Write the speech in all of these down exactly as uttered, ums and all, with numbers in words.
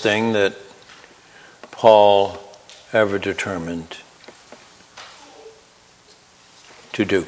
thing that Paul ever determined to do.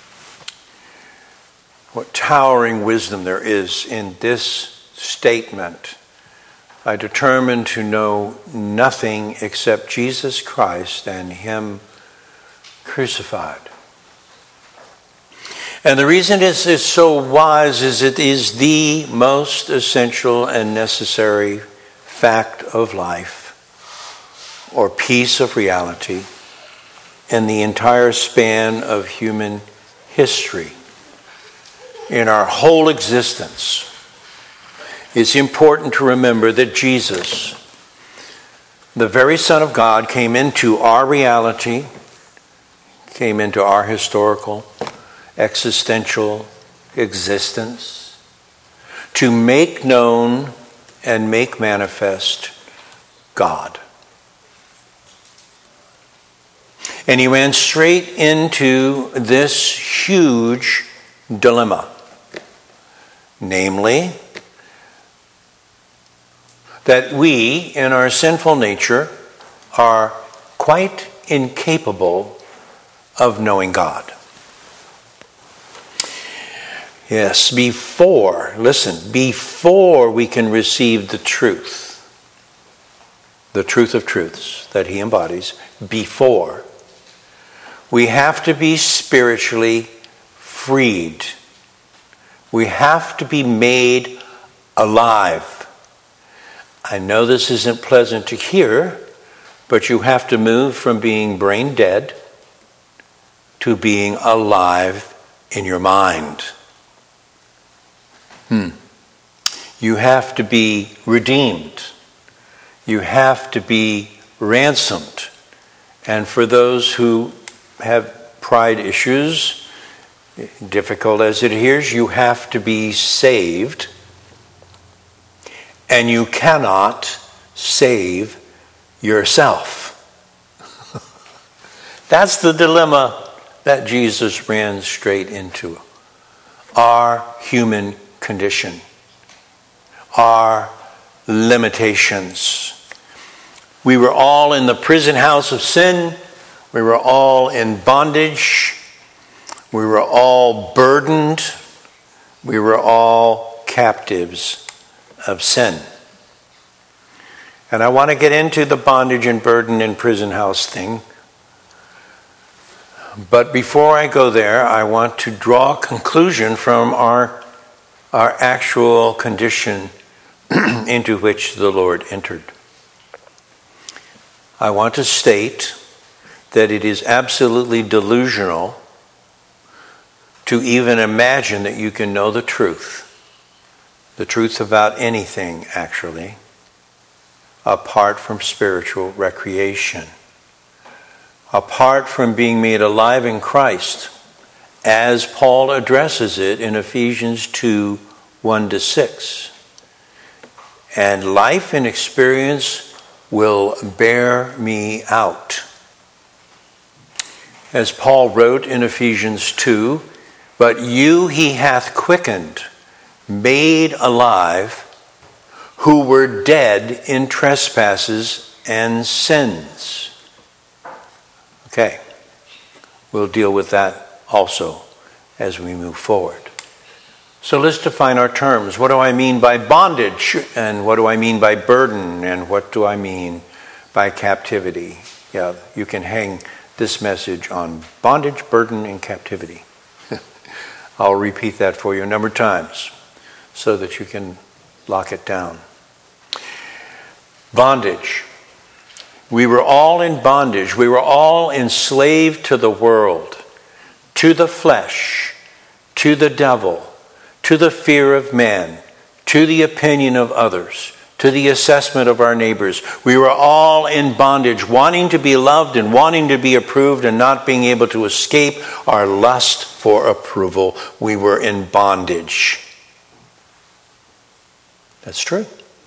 What towering wisdom there is in this statement. I determined to know nothing except Jesus Christ and Him crucified. And the reason it is so wise is it is the most essential and necessary fact of life or piece of reality in the entire span of human history. In our whole existence, it's important to remember that Jesus, the very Son of God, came into our reality, came into our historical, existential existence to make known and make manifest God. And He ran straight into this huge dilemma. Namely, that we, in our sinful nature, are quite incapable of knowing God. Yes, before, listen, before we can receive the truth, the truth of truths that He embodies, before, we have to be spiritually freed. We have to be made alive. I know this isn't pleasant to hear, but you have to move from being brain dead to being alive in your mind. Hmm. You have to be redeemed. You have to be ransomed. And for those who have pride issues, difficult as it is, you have to be saved. And you cannot save yourself. That's the dilemma that Jesus ran straight into. Our human condition. Our limitations. We were all in the prison house of sin. We were all in bondage. We were all burdened. We were all captives of sin. And I want to get into the bondage and burden and prison house thing. But before I go there, I want to draw a conclusion from our, our actual condition into which the Lord entered. I want to state that it is absolutely delusional to even imagine that you can know the truth, the truth about anything actually, apart from spiritual recreation, apart from being made alive in Christ, as Paul addresses it in Ephesians two, one to six. And life and experience will bear me out. As Paul wrote in Ephesians two, but you he hath quickened, made alive, who were dead in trespasses and sins. Okay, we'll deal with that also as we move forward. So let's define our terms. What do I mean by bondage? And what do I mean by burden? And what do I mean by captivity? Yeah, you can hang this message on bondage, burden, and captivity. I'll repeat that for you a number of times so that you can lock it down. Bondage. We were all in bondage. We were all enslaved to the world, to the flesh, to the devil, to the fear of man, to the opinion of others, to the assessment of our neighbors. We were all in bondage, wanting to be loved and wanting to be approved and not being able to escape our lust for approval. We were in bondage. That's true.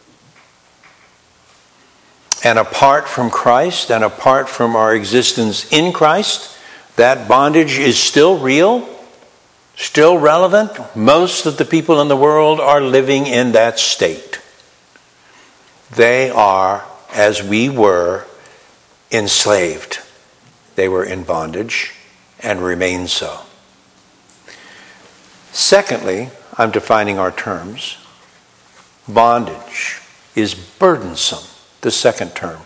And apart from Christ and apart from our existence in Christ, that bondage is still real, still relevant. Most of the people in the world are living in that state. they are, as we were, enslaved. They were in bondage and remain so. Secondly, I'm defining our terms. Bondage is burdensome, the second term.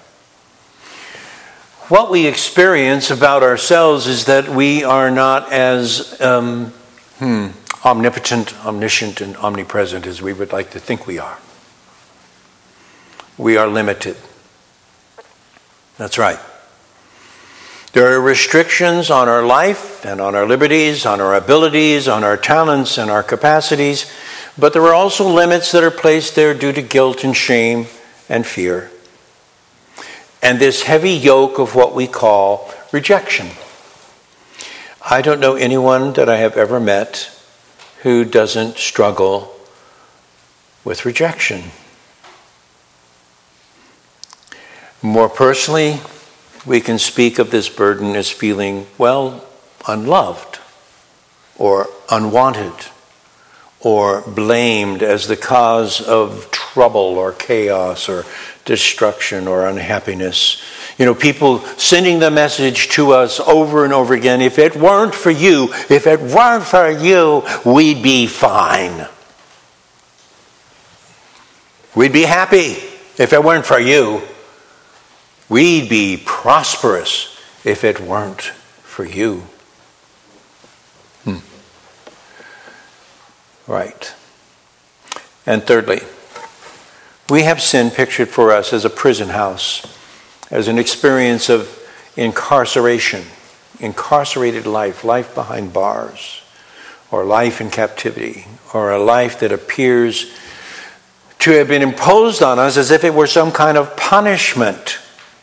What we experience about ourselves is that we are not as um, hmm, omnipotent, omniscient, and omnipresent as we would like to think we are. We are limited. That's right. There are restrictions on our life and on our liberties, on our abilities, on our talents and our capacities, but there are also limits that are placed there due to guilt and shame and fear. And this heavy yoke of what we call rejection. I don't know anyone that I have ever met who doesn't struggle with rejection. More personally, we can speak of this burden as feeling, well, unloved or unwanted or blamed as the cause of trouble or chaos or destruction or unhappiness. You know, people sending the message to us over and over again, if it weren't for you, if it weren't for you, we'd be fine. We'd be happy if it weren't for you. We'd be prosperous if it weren't for you. Hmm. Right. And thirdly, we have sin pictured for us as a prison house, as an experience of incarceration, incarcerated life, life behind bars, or life in captivity, or a life that appears to have been imposed on us as if it were some kind of punishment.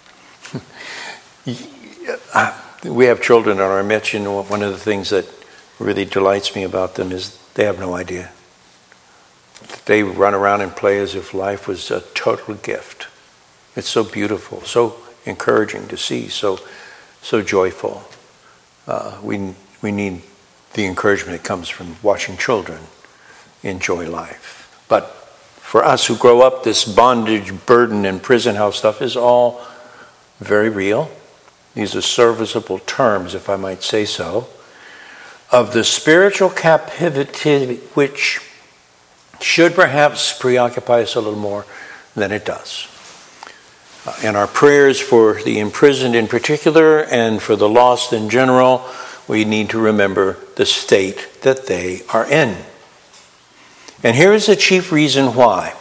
We have children in our midst, and one of the things that really delights me about them is they have no idea. They run around and play as if life was a total gift. It's so beautiful, so encouraging to see, so so joyful. Uh, we we need the encouragement that comes from watching children enjoy life. But for us who grow up, this bondage, burden, and prison house stuff is all very real. These are serviceable terms, if I might say so, of the spiritual captivity which should perhaps preoccupy us a little more than it does. Uh, in our prayers for the imprisoned in particular and for the lost in general, we need to remember the state that they are in. And here is the chief reason why.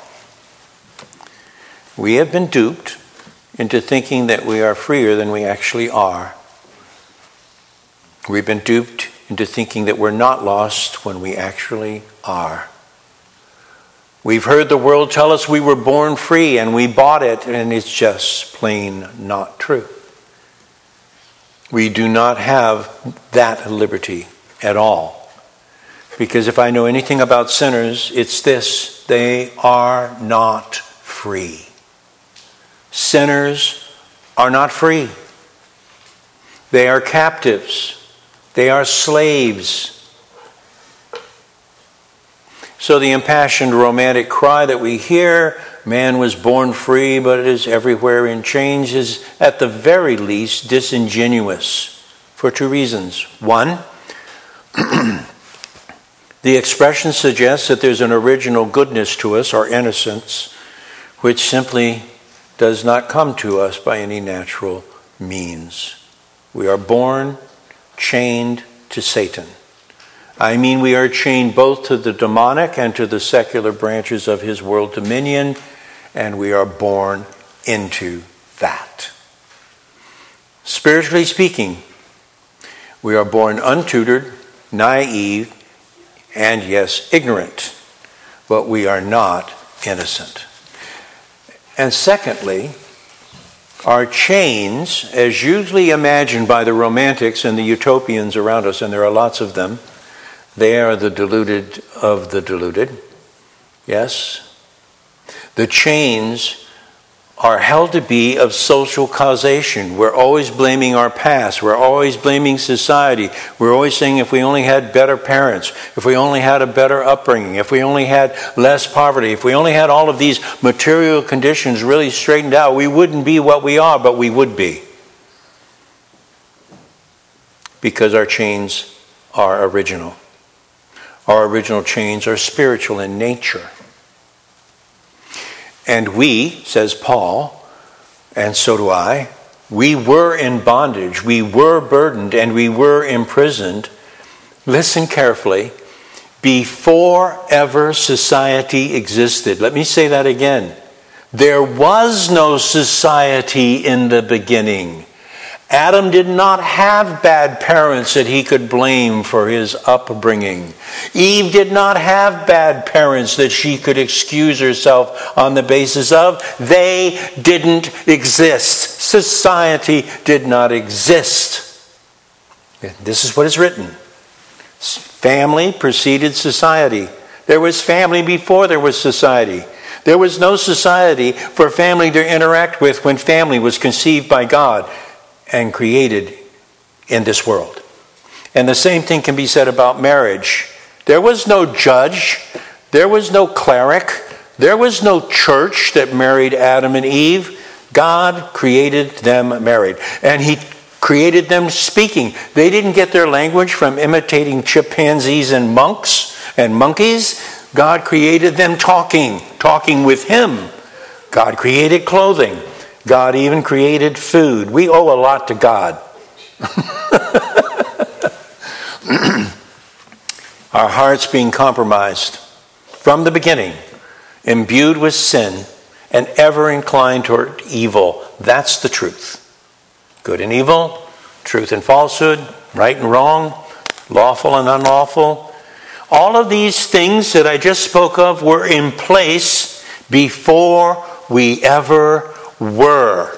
We have been duped into thinking that we are freer than we actually are. We've been duped into thinking that we're not lost when we actually are. We've heard the world tell us we were born free and we bought it, and it's just plain not true. We do not have that liberty at all. Because if I know anything about sinners, it's this: they are not free. Sinners are not free. They are captives. They are slaves. So the impassioned romantic cry that we hear, man was born free but it is everywhere in chains, is at the very least disingenuous for two reasons. One, the expression suggests that there's an original goodness to us, or innocence, which simply does not come to us by any natural means. We are born chained to Satan. I mean, we are chained both to the demonic and to the secular branches of his world dominion, and we are born into that. Spiritually speaking, we are born untutored, naive, and yes, ignorant, but we are not innocent. And secondly, our chains, as usually imagined by the romantics and the utopians around us, and there are lots of them, they are the deluded of the deluded. Yes? The chains are held to be of social causation. We're always blaming our past. We're always blaming society. We're always saying if we only had better parents, if we only had a better upbringing, if we only had less poverty, if we only had all of these material conditions really straightened out, we wouldn't be what we are, but we would be. Because our chains are original. Our original chains are spiritual in nature. And we, says Paul, and so do I, we were in bondage, we were burdened, and we were imprisoned. Listen carefully. Before ever society existed. Let me say that again. There was no society in the beginning. Adam did not have bad parents that he could blame for his upbringing. Eve did not have bad parents that she could excuse herself on the basis of. They didn't exist. Society did not exist. This is what is written. Family preceded society. There was family before there was society. There was no society for family to interact with when family was conceived by God and created in this world. And the same thing can be said about marriage. There was no judge. There was no cleric. There was no church that married Adam and Eve. God created them married. And he created them speaking. They didn't get their language from imitating chimpanzees and monks and monkeys. God created them talking, talking with him. God created clothing. God even created food. We owe a lot to God. Our hearts being compromised from the beginning, imbued with sin, and ever inclined toward evil. That's the truth. Good and evil, truth and falsehood, right and wrong, lawful and unlawful. All of these things that I just spoke of were in place before we ever were.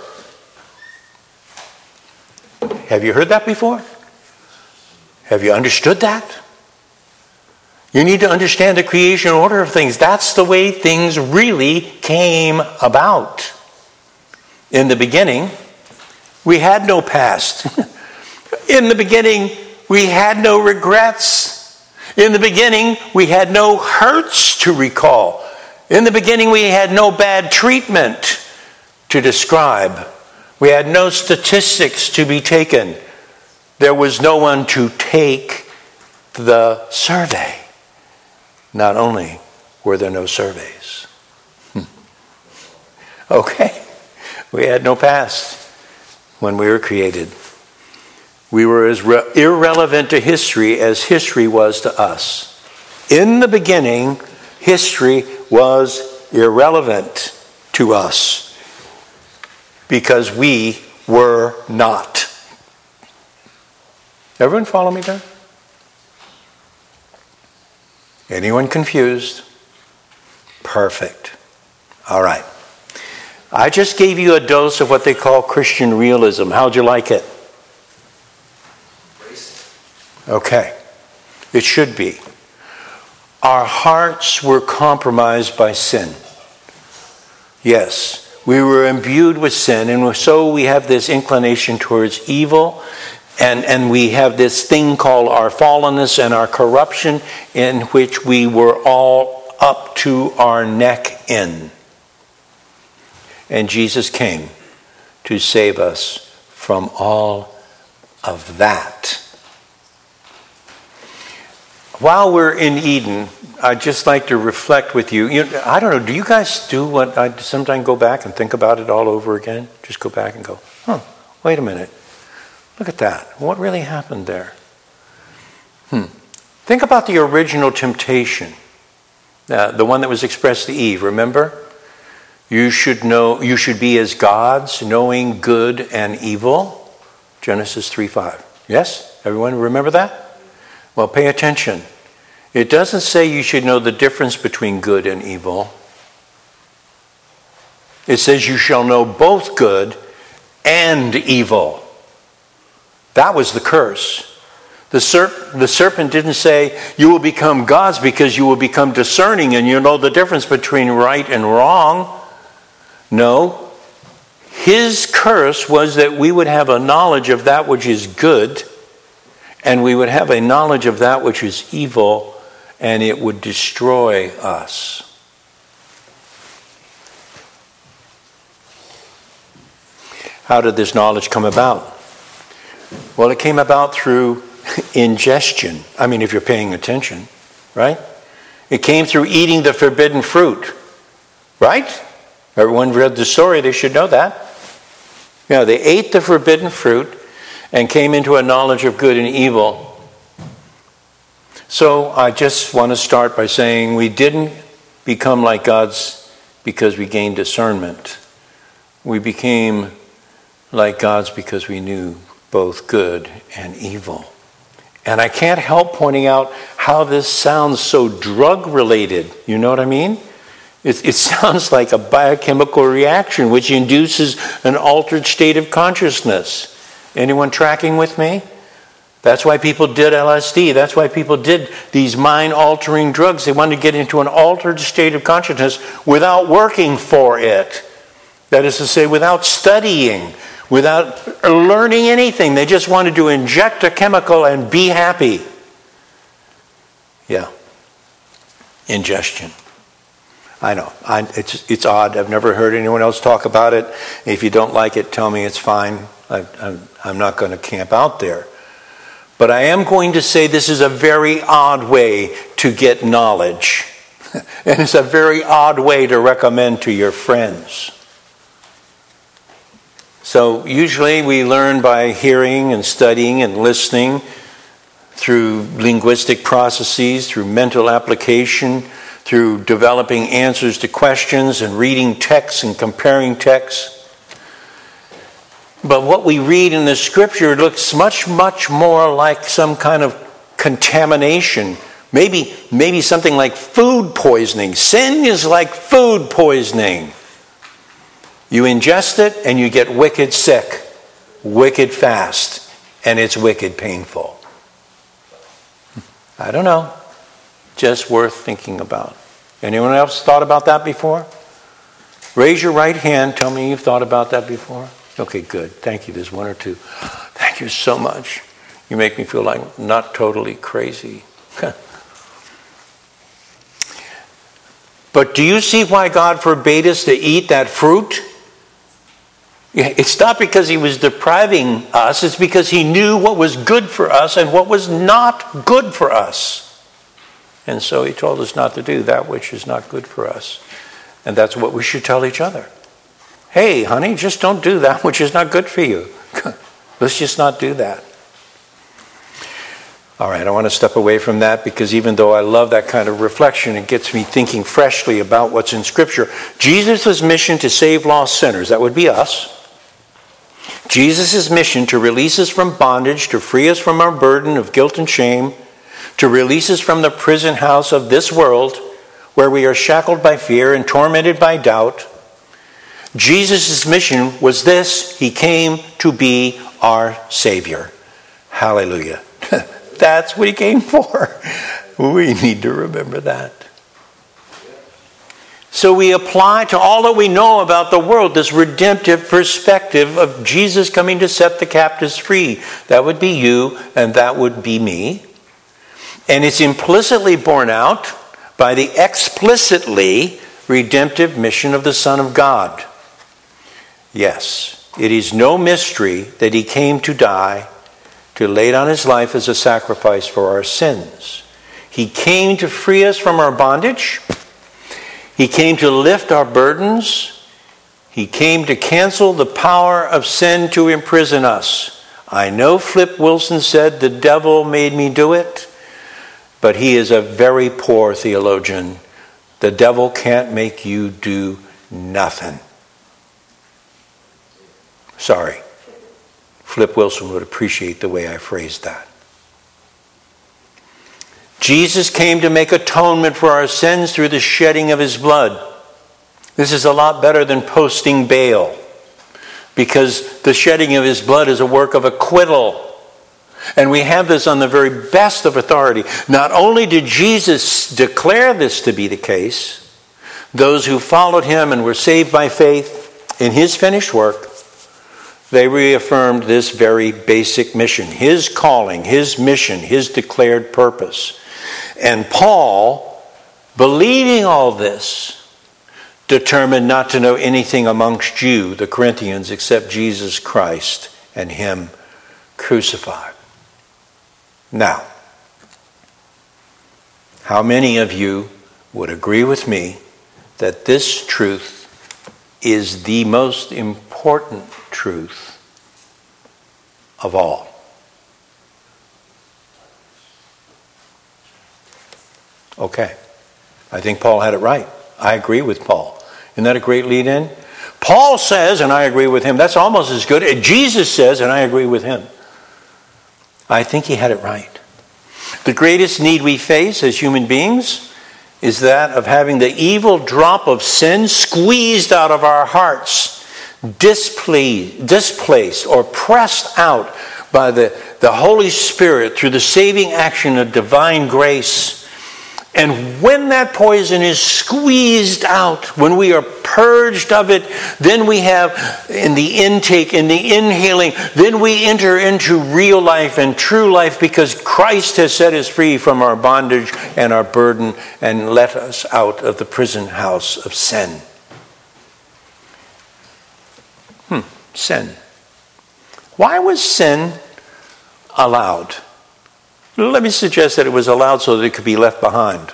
Have you heard that before? Have you understood that? You need to understand the creation order of things. That's the way things really came about. In the beginning, we had no past. In the beginning, we had no regrets. In the beginning, we had no hurts to recall. In the beginning, we had no bad treatment to describe. We had no statistics to be taken. There was no one to take the survey. Not only were there no surveys. Okay, we had no past when we were created. We were as re- irrelevant to history as history was to us. In the beginning, history was irrelevant to us. Because we were not. Everyone follow me there? Anyone confused? Perfect. All right. I just gave you a dose of what they call Christian realism. How'd you like it? Okay. It should be. Our hearts were compromised by sin. Yes. We were imbued with sin, and so we have this inclination towards evil, and, and we have this thing called our fallenness and our corruption, in which we were all up to our neck in. And Jesus came to save us from all of that. While we're in Eden, I'd just like to reflect with you. you know, I don't know, do you guys do what I sometimes go back and think about it all over again? Just go back and go, huh, wait a minute. Look at that. What really happened there? Hmm. Think about the original temptation. Uh, the one that was expressed to Eve, remember? You should know, you should be as gods, knowing good and evil. Genesis three five. Yes? Everyone remember that? Well, pay attention. It doesn't say you should know the difference between good and evil. It says you shall know both good and evil. That was the curse. The, serp- the serpent didn't say you will become gods because you will become discerning and you know the difference between right and wrong. No, His curse was that we would have a knowledge of that which is good, and we would have a knowledge of that which is evil, and it would destroy us. How did this knowledge come about? Well, it came about through ingestion. I mean, if you're paying attention, right? It came through eating the forbidden fruit, right? Everyone read the story, they should know that. You know, they ate the forbidden fruit and came into a knowledge of good and evil. So I just want to start by saying we didn't become like God's because we gained discernment. We became like God's because we knew both good and evil. And I can't help pointing out how this sounds so drug-related. You know what I mean? It, it sounds like a biochemical reaction which induces an altered state of consciousness. Anyone tracking with me? That's why people did L S D. That's why people did these mind-altering drugs. They wanted to get into an altered state of consciousness without working for it. That is to say, without studying, without learning anything. They just wanted to inject a chemical and be happy. Yeah. Ingestion. I know. I, it's, it's odd. I've never heard anyone else talk about it. If you don't like it, tell me it's fine. I, I'm, I'm not going to camp out there. But I am going to say this is a very odd way to get knowledge. And it's a very odd way to recommend to your friends. So usually we learn by hearing and studying and listening through linguistic processes, through mental application, through developing answers to questions and reading texts and comparing texts. But what we read in the scripture looks much, much more like some kind of contamination. Maybe, maybe something like food poisoning. Sin is like food poisoning. You ingest it and you get wicked sick, wicked fast, and it's wicked painful. I don't know. Just worth thinking about. Anyone else thought about that before? Raise your right hand. Tell me you've thought about that before. Okay, good. Thank you. There's one or two. Thank you so much. You make me feel like not totally crazy. But do you see why God forbade us to eat that fruit? It's not because he was depriving us. It's because he knew what was good for us and what was not good for us. And so he told us not to do that which is not good for us. And that's what we should tell each other. Hey, honey, just don't do that which is not good for you. Let's just not do that. All right, I want to step away from that because even though I love that kind of reflection, it gets me thinking freshly about what's in Scripture. Jesus' mission to save lost sinners, that would be us. Jesus' mission to release us from bondage, to free us from our burden of guilt and shame, to release us from the prison house of this world where we are shackled by fear and tormented by doubt. Jesus' mission was this: he came to be our Savior. Hallelujah. That's what he came for. We need to remember that. So we apply to all that we know about the world this redemptive perspective of Jesus coming to set the captives free. That would be you and that would be me. And it's implicitly borne out by the explicitly redemptive mission of the Son of God. Yes, it is no mystery that he came to die, to lay down his life as a sacrifice for our sins. He came to free us from our bondage. He came to lift our burdens. He came to cancel the power of sin to imprison us. I know Flip Wilson said the devil made me do it, but he is a very poor theologian. The devil can't make you do nothing. Sorry. Flip Wilson would appreciate the way I phrased that. Jesus came to make atonement for our sins through the shedding of his blood. This is a lot better than posting bail, because the shedding of his blood is a work of acquittal. And we have this on the very best of authority. Not only did Jesus declare this to be the case, those who followed him and were saved by faith in his finished work, they reaffirmed this very basic mission, his calling, his mission, his declared purpose. And Paul, believing all this, determined not to know anything amongst you, the Corinthians, except Jesus Christ and him crucified. Now, how many of you would agree with me that this truth is the most important truth of all? Okay. I think Paul had it right. I agree with Paul. Isn't that a great lead-in? Paul says, and I agree with him, that's almost as good. And Jesus says, and I agree with him. I think he had it right. The greatest need we face as human beings is that of having the evil drop of sin squeezed out of our hearts, displaced, displaced or pressed out by the, the Holy Spirit through the saving action of divine grace. And when that poison is squeezed out, when we are purged of it, then we have in the intake, in the inhaling, then we enter into real life and true life because Christ has set us free from our bondage and our burden and let us out of the prison house of sin. Hmm, sin. Why was sin allowed? Let me suggest that it was allowed so that it could be left behind.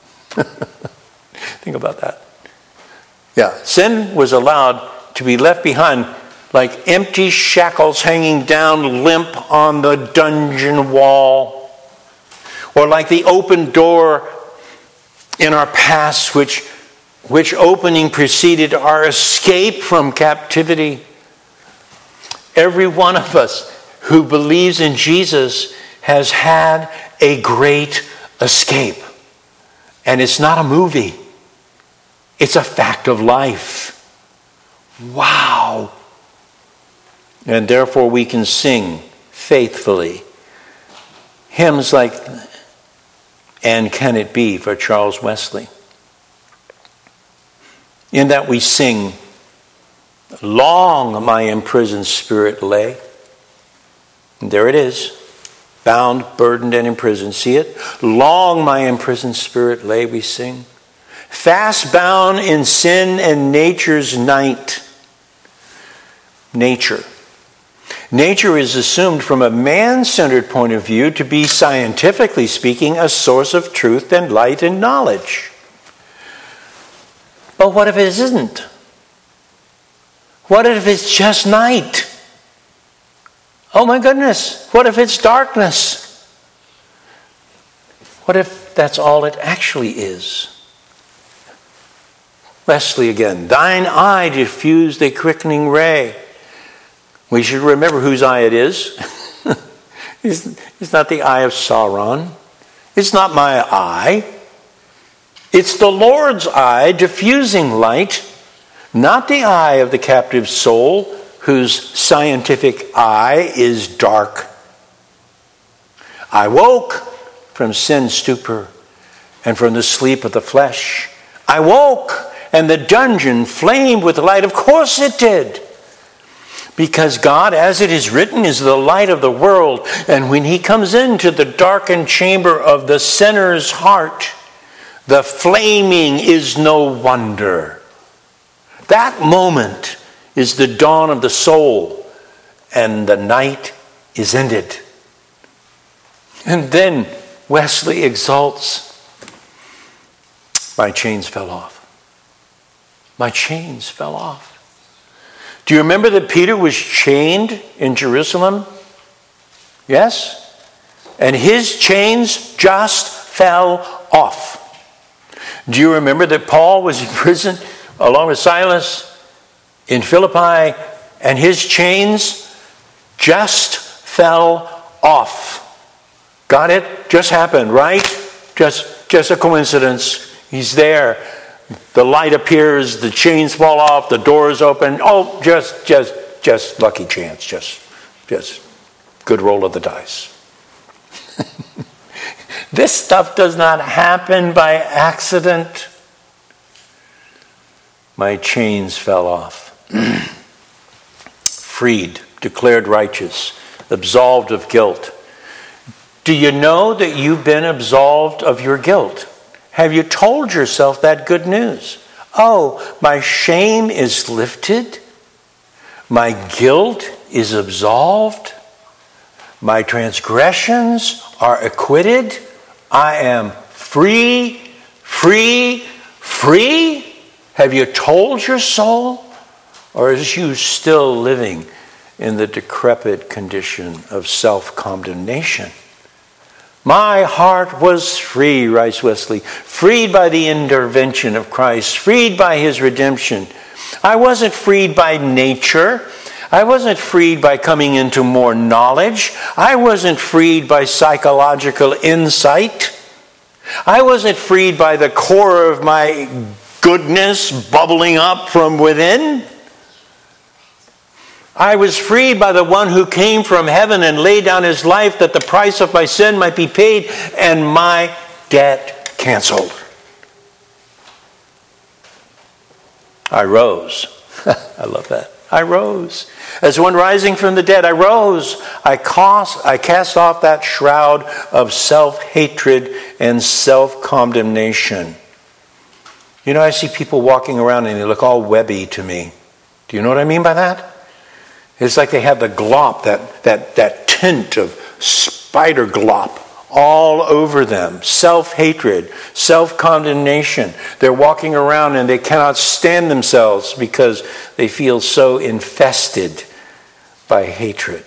Think about that. Yeah, sin was allowed to be left behind like empty shackles hanging down limp on the dungeon wall, or like the open door in our past, which, which opening preceded our escape from captivity. Every one of us who believes in Jesus has had a great escape. And it's not a movie. It's a fact of life. Wow. And therefore we can sing faithfully hymns like "And Can It Be" for Charles Wesley. In that we sing, "Long my imprisoned spirit lay." And there it is. Bound, burdened, and imprisoned. See it? Long my imprisoned spirit lay, we sing. Fast bound in sin and nature's night. Nature. Nature is assumed from a man-centered point of view to be, scientifically speaking, a source of truth and light and knowledge. But what if it isn't? What if it's just night? Oh my goodness, what if it's darkness? What if that's all it actually is? Wesley again, "Thine eye diffused a quickening ray." We should remember whose eye it is. it's, it's not the eye of Sauron. It's not my eye. It's the Lord's eye diffusing light, not the eye of the captive soul, whose scientific eye is dark. I woke from sin's stupor and from the sleep of the flesh. I woke and the dungeon flamed with light. Of course it did. Because God, as it is written, is the light of the world. And when he comes into the darkened chamber of the sinner's heart, the flaming is no wonder. That moment is the dawn of the soul, and the night is ended. And then Wesley exalts, "My chains fell off. My chains fell off." Do you remember that Peter was chained in Jerusalem? Yes? And his chains just fell off. Do you remember that Paul was in prison along with Silas in Philippi, and his chains just fell off? Got it? Just happened, right? Just, just a coincidence. He's there. The light appears, the chains fall off, the doors open. Oh, just, just, just lucky chance. Just, just good roll of the dice. This stuff does not happen by accident. My chains fell off. Freed declared righteous, absolved of guilt. Do you know that you've been absolved of your guilt? Have you told yourself that good news? Oh, my shame is lifted. My guilt is absolved. My transgressions are acquitted. I am free, free, free. Have you told your soul? Or is you still living in the decrepit condition of self-condemnation? My heart was free, writes Wesley, freed by the intervention of Christ, freed by his redemption. I wasn't freed by nature. I wasn't freed by coming into more knowledge. I wasn't freed by psychological insight. I wasn't freed by the core of my goodness bubbling up from within. I was freed by the one who came from heaven and laid down his life that the price of my sin might be paid and my debt canceled. I rose. I love that. I rose. As one rising from the dead, I rose. I cast, I cast off that shroud of self-hatred and self-condemnation. You know, I see people walking around and they look all webby to me. Do you know what I mean by that? It's like they have the glop, that, that, that tint of spider glop all over them. Self-hatred, self-condemnation. They're walking around and they cannot stand themselves because they feel so infested by hatred.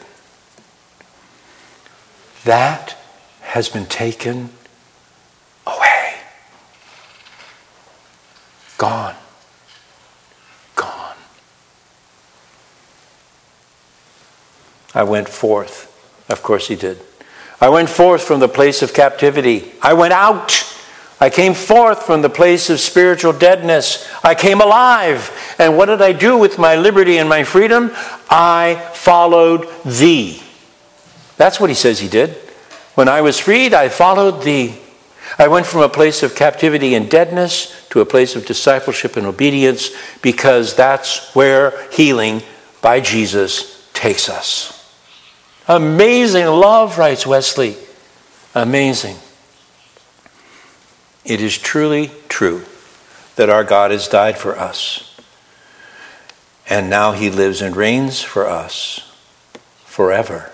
That has been taken away. Gone. Gone. I went forth. Of course he did. I went forth from the place of captivity. I went out. I came forth from the place of spiritual deadness. I came alive. And what did I do with my liberty and my freedom? I followed thee. That's what he says he did. When I was freed, I followed thee. I went from a place of captivity and deadness to a place of discipleship and obedience, because that's where healing by Jesus takes us. Amazing love, writes Wesley. Amazing. It is truly true that our God has died for us. And now he lives and reigns for us forever.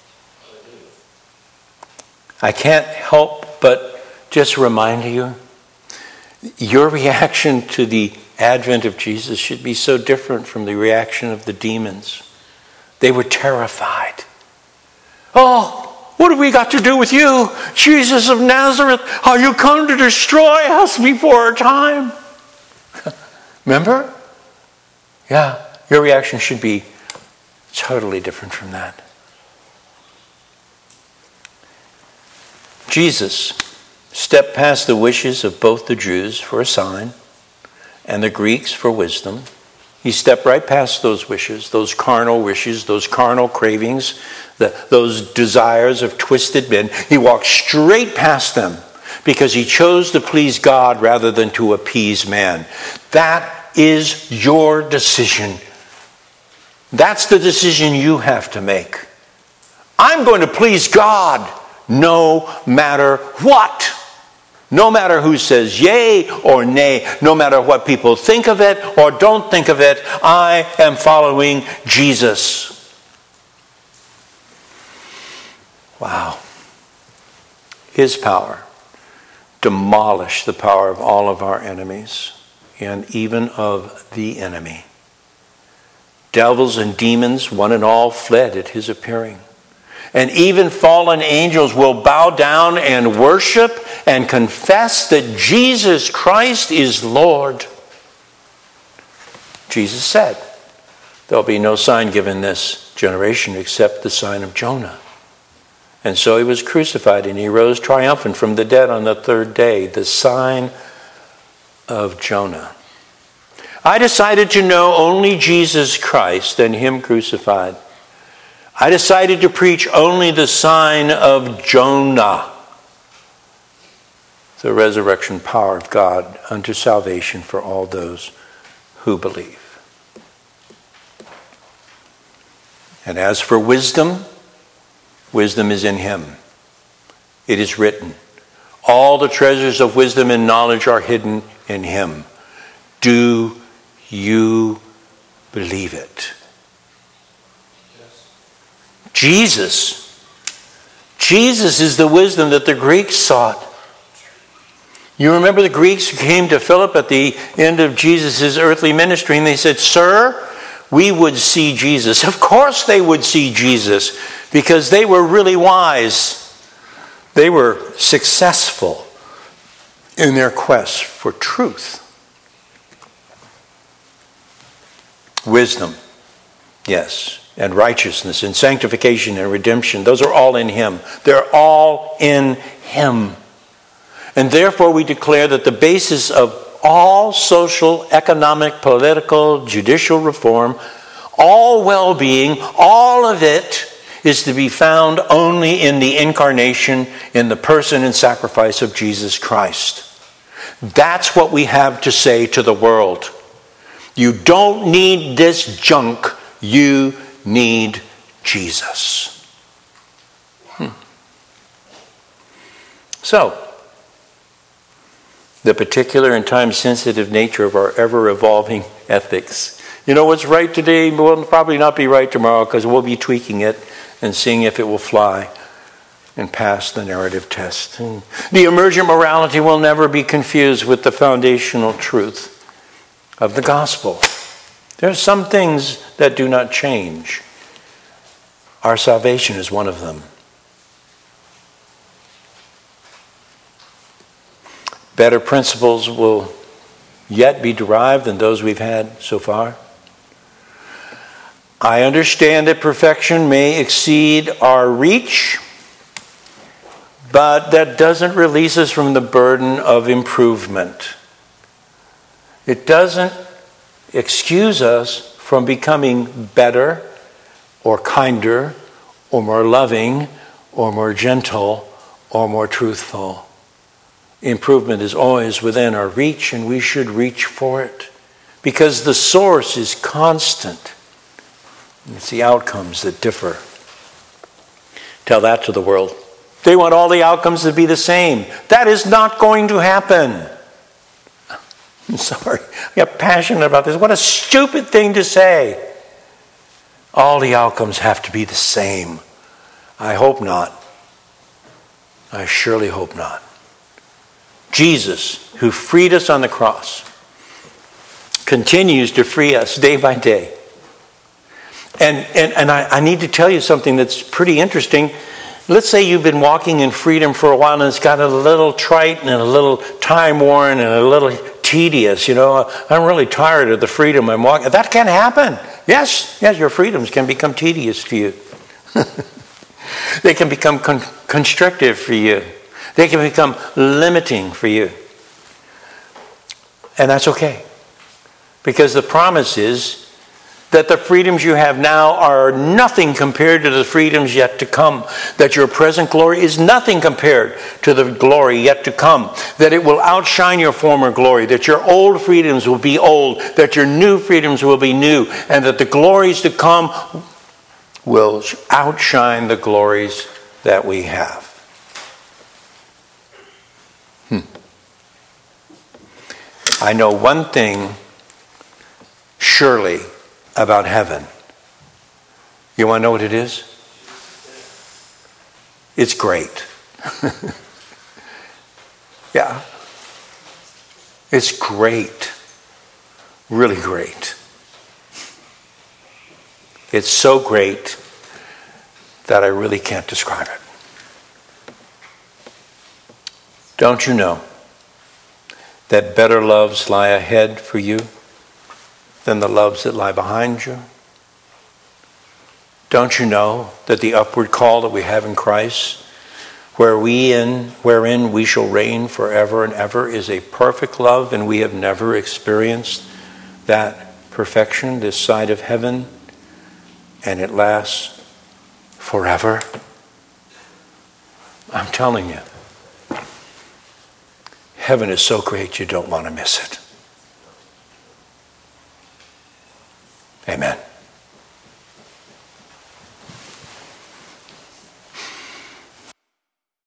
I can't help but just remind you, your reaction to the advent of Jesus should be so different from the reaction of the demons. They were terrified. Oh, what have we got to do with you, Jesus of Nazareth? Are you come to destroy us before our time? Remember? Yeah, your reaction should be totally different from that. Jesus stepped past the wishes of both the Jews for a sign and the Greeks for wisdom. He stepped right past those wishes, those carnal wishes, those carnal cravings, the, those desires of twisted men. He walked straight past them because he chose to please God rather than to appease man. That is your decision. That's the decision you have to make. I'm going to please God no matter what. No matter who says yay or nay, no matter what people think of it or don't think of it, I am following Jesus. Wow. His power demolished the power of all of our enemies and even of the enemy. Devils and demons, one and all, fled at his appearing. And even fallen angels will bow down and worship and confess that Jesus Christ is Lord. Jesus said, there'll be no sign given this generation except the sign of Jonah. And so he was crucified and he rose triumphant from the dead on the third day, the sign of Jonah. I decided to know only Jesus Christ and him crucified. I decided to preach only the sign of Jonah, the resurrection power of God unto salvation for all those who believe. And as for wisdom, wisdom is in him. It is written, all the treasures of wisdom and knowledge are hidden in him. Do you believe it? Yes. Jesus. Jesus is the wisdom that the Greeks sought. You remember the Greeks who came to Philip at the end of Jesus' earthly ministry and they said, "Sir, we would see Jesus." Of course they would see Jesus because they were really wise. They were successful in their quest for truth. Wisdom, yes, and righteousness and sanctification and redemption, those are all in him. They're all in him. And therefore we declare that the basis of all social, economic, political, judicial reform, all well-being, all of it is to be found only in the incarnation, in the person and sacrifice of Jesus Christ. That's what we have to say to the world. You don't need this junk, you need Jesus. Hmm. So, the particular and time-sensitive nature of our ever-evolving ethics. You know, what's right today will probably not be right tomorrow because we'll be tweaking it and seeing if it will fly and pass the narrative test. And the emergent morality will never be confused with the foundational truth of the gospel. There are some things that do not change. Our salvation is one of them. Better principles will yet be derived than those we've had so far. I understand that perfection may exceed our reach, but that doesn't release us from the burden of improvement. It doesn't excuse us from becoming better or kinder or more loving or more gentle or more truthful. Improvement is always within our reach, and we should reach for it because the source is constant. It's the outcomes that differ. Tell that to the world. They want all the outcomes to be the same. That is not going to happen. I'm sorry. I get passionate about this. What a stupid thing to say. All the outcomes have to be the same. I hope not. I surely hope not. Jesus, who freed us on the cross, continues to free us day by day. And and, and I, I need to tell you something that's pretty interesting. Let's say you've been walking in freedom for a while and it's got a little trite and a little time-worn and a little tedious. You know, I'm really tired of the freedom I'm walking. That can happen. Yes, yes, your freedoms can become tedious to you. They can become con- constrictive for you. They can become limiting for you. And that's okay. Because the promise is that the freedoms you have now are nothing compared to the freedoms yet to come. That your present glory is nothing compared to the glory yet to come. That it will outshine your former glory. That your old freedoms will be old. That your new freedoms will be new. And that the glories to come will outshine the glories that we have. Hmm. I know one thing surely about heaven. You want to know what it is? It's great. Yeah. It's great. Really great. It's so great that I really can't describe it. Don't you know that better loves lie ahead for you than the loves that lie behind you? Don't you know that the upward call that we have in Christ, where we in, wherein we shall reign forever and ever, is a perfect love, and we have never experienced that perfection this side of heaven, and it lasts forever? I'm telling you, heaven is so great you don't want to miss it.